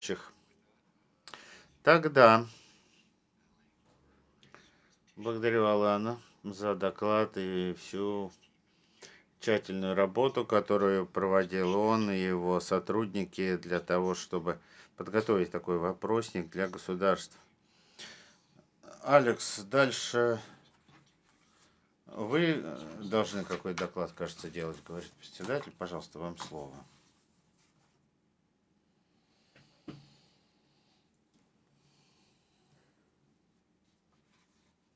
Чих. Тогда благодарю Алана за доклад и всю тщательную работу, которую проводил он и его сотрудники для того, чтобы подготовить такой вопросник для государств. Алекс, дальше вы должны какой доклад, кажется, делать, говорит председатель. Пожалуйста, вам слово.